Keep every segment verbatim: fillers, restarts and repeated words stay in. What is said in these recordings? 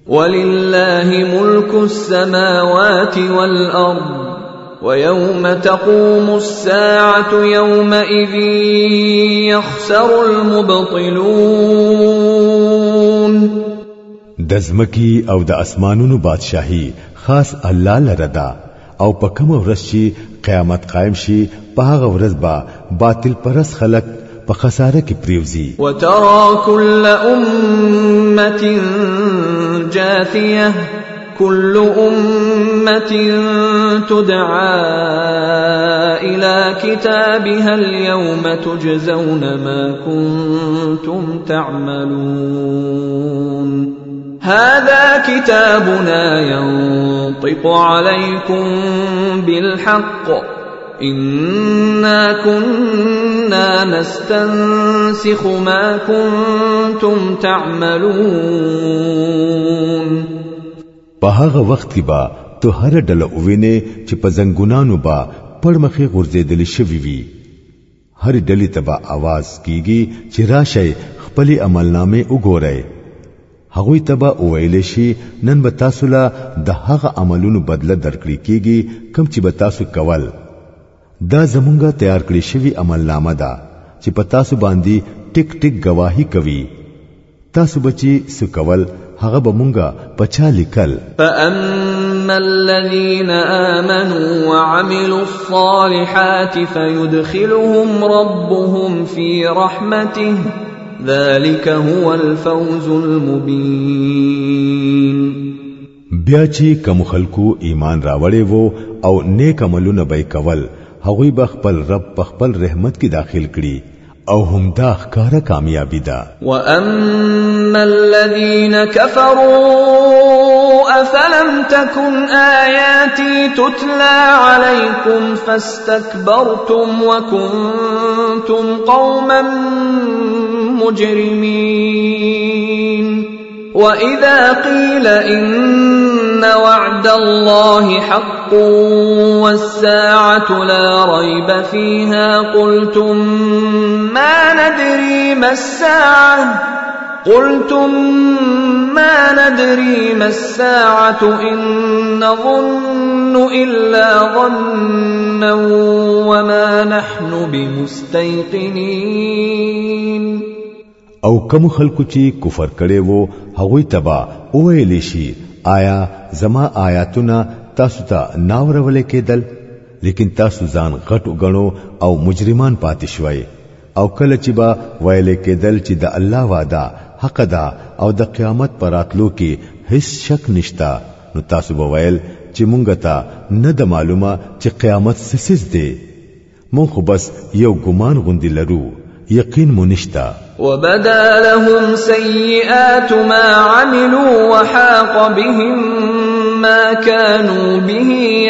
ولله ملك السماوات والأرض ويوم تقوم الساعة يومئذ يخسر المبطلون. د ځمکې او د اسمانونو بادشاہي خاص الله لره ده او په کوم ورځ چې قیامت قائم شي په هغه ورځ به باطل پرس خلق په خساره کې پریوزي. وترى كل أمة جاثية كل أمة تدعى إلى كتابها اليوم تجزون ما كنتم تعملون. هذا كتابنا ينطق عليكم بالحق إنا كنا نستنسخ ما كنتم تعملون. په هغه وخت کې با ته هر ډله ووینې چې په زنګونانو با پړمخې غورځېدل شوي وي. هر ډلې ته به आवाज کیږي چې راشي خپل عملنامې وګورئ. هغوی ته به وویل شي نن به تاسو له د هغه عملونو بدله درکړي کیږي کوم چې به تاسو کول. دا زمونږه تیار کړی شوی عملنامه ده چې په تاسو باندې ټیک ټیک گواہی کوي. تاسو بچي سکول هغه به مونږه پچا لیکل. فأما الذين آمنوا وعملوا الصالحات فيدخلهم ربهم في رحمته ذلك هو الفوز المبين. بیا چې کوم خلکو ایمان راوړې وو او نیک عملونه به کول هغوی به خپل رب په خپل رحمت کې داخل کړي او هم دا ښکارا کامیابی ده. واما الذين كفروا افلم تكن اياتي تتلى عليكم فاستكبرتم وكنتم قوما مجرمين. واذا قيل ان وعد الله حق والساعة لا ريب فيها قلتم ما ندري ما الساعة قلتم ما ندري ما الساعة إن نظن إلا ظنا وما نحن بمستيقنين. او کوم خلکو چې کفر کړي وو هغوی تبا اویلی شي آیا زما آیاتونه تاسو ته ناورولې کېدل لیکن تاسو ځان غټ وګڼو او مجرمان پاتې شوي. او کله چې با ویلې کېدل چې د الله وعده حق ده او د قیامت پر راتلو کې هیڅ شک نشتا نو تاسو به ویل چې مونږ ته نه د معلومه چې قیامت سسیز دی. مونږ خو بس یو ګمان غوندي لرو یقین مو نشتا. وبدا لهم سيئات ما عملوا وحاق بهم ما كانوا به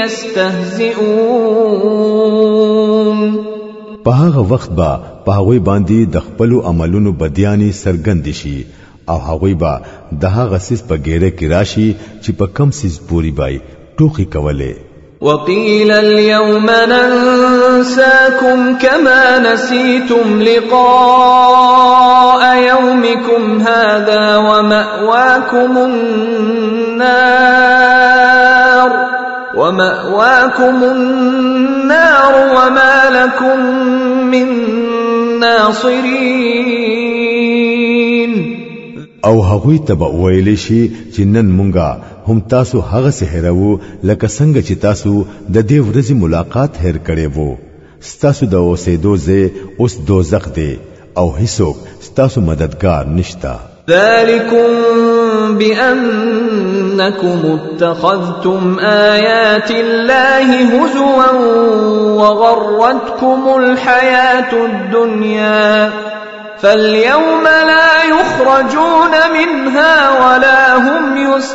يستهزئون. په هغه وخت با په هغوی باندې د خپل عملونو بدیانی سرګند شي او هغوی با د هغه سیس په ګیره کې راشي چې په کم سیس پوری بای ټوکی کوله. وقيل اليوم ننساكم كما نسيتم لقاء يومكم هذا ومأواكم النار ومأواكم النار وما لكم من ناصرين. او هغوی تبا ویلی شي چې نن مونږه هم تاسو هغه سهرو لکه څنګه چې تاسو د دې ورځې ملاقات هېر کړي وو. ستاسو د اوسېدو ځای اوس دوزخ دی او هیڅوک ستاسو مددگار نشتا. ذلكم بأنكم اتخذتم آيات الله هزوا وغرتكم الحياة الدنيا فاليوم لا يخرجون منها ولا هم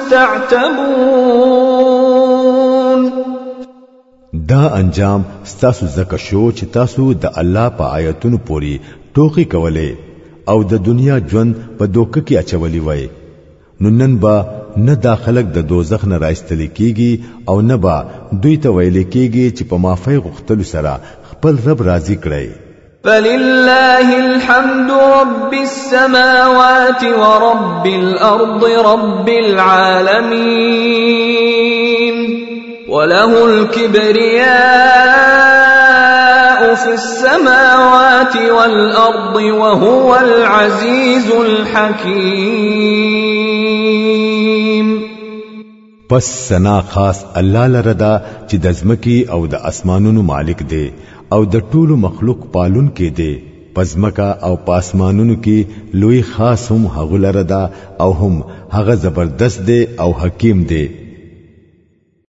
يستعتبون. دا انجام ستاسو زکه شو چې تاسو د الله په آیاتونو پوری ټوکی کولې او د دنیا ژوند په دوکه کې اچولې وای. نو نن با نه داخلك د دوزخ نه راستل کیږي او نه با دوی ته ویل کیږي چې په معافی غختلو سره خپل رب راضي کړي. فلله الحمد رب السماوات ورب الأرض رب العالمين وله الكبرياء في السماوات والأرض وهو العزيز الحكيم. پس سنا خاص الله لردا چې د ځمکې او د اسمانونو مالک دی او د ټولو مخلوق پالون کې دی. پزمکا او پاسمانونو کې لوی خاص هم هغه لردا او هم هغه زبردست دی او حکیم دی.